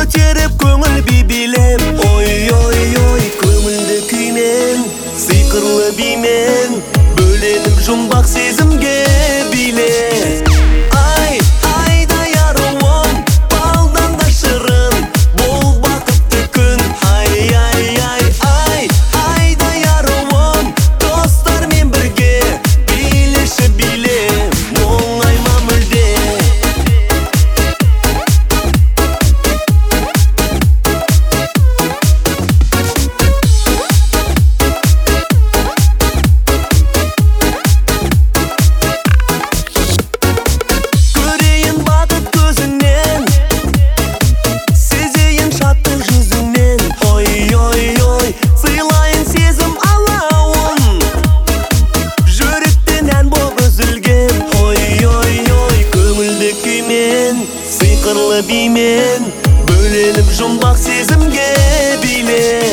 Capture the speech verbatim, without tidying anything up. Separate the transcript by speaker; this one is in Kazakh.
Speaker 1: көтеріп көңіл би билеп. Ой ой ой көңілді күймен, сиқырлы бимен бөленіп жұмбақ сезімге биле. Ай айдай аруым, балдан да шырын, бол бақытты күн. Ай ай ай ай айдай аруым, достармен бірге билеші биле, оңайма мүлде. Көрейін бақыт көзінен, сезейін шаттық жүзінен. Ой ой ой сыйлайын сезім алауын, жүректен ән боп үзілген. Ой ой ой көңілді күймен, сиқырлы бимен бөленіп жұмбақ сезімге биле.